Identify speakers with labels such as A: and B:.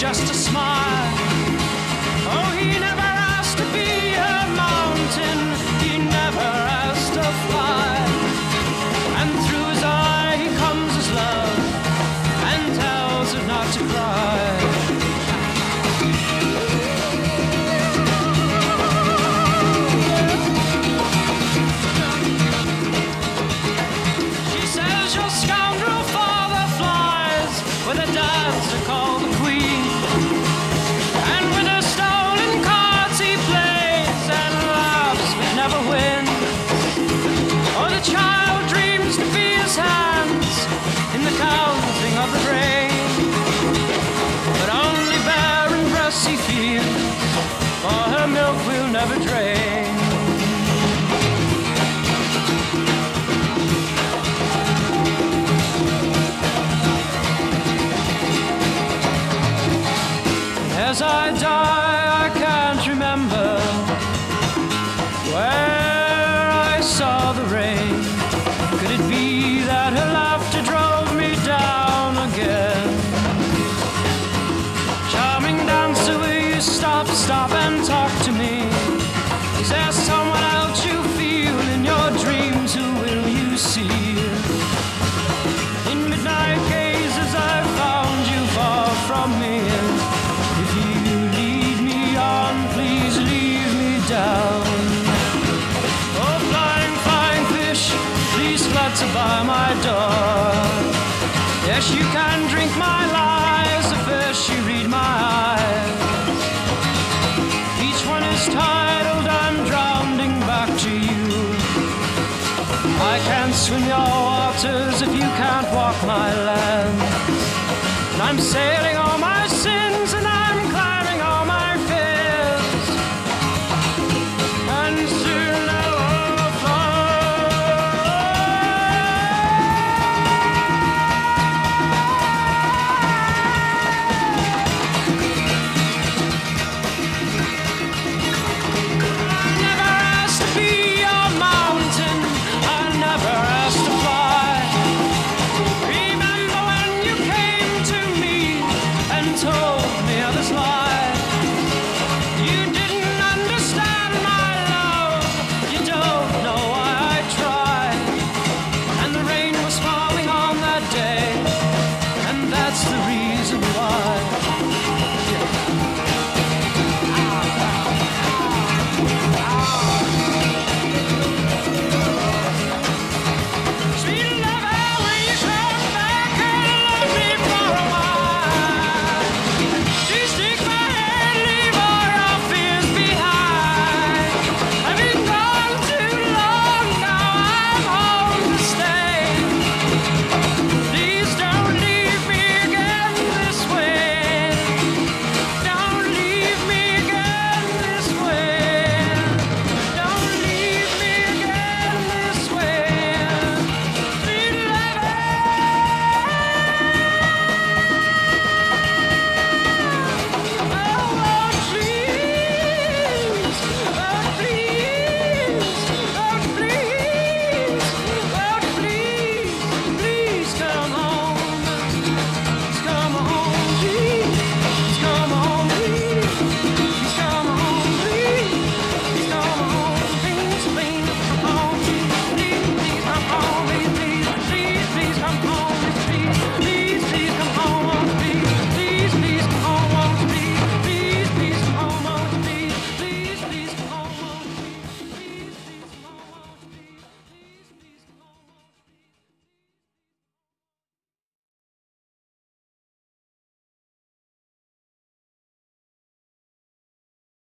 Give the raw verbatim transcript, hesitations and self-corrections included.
A: just a smile. Oh, he never asked to be a mountain, he never asked to fly. And through his eye he comes as love and tells it not to cry. She says your scoundrel father flies with a dancer called the Queen, and with her stolen cards he plays and laughs but never wins. Oh, the child dreams to be his hands in the counting of the grain, but only barren breasts he feels, for her milk will never drain. As I die, I can't remember where I saw the rain. Could it be that her laughter drove me down again? Charming dancer, will you stop, stop and talk to me? Is there someone else you feel in your dreams? Who will you see? In midnight gazes I found you far from me. If you lead me on, please leave me down. Oh, flying, flying fish, please flutter by my door. Yes, you can drink my lies, the fish you read my eyes. Each one is titled, I'm drowning back to you. I can't swim your waters if you can't walk my land. And I'm sailing on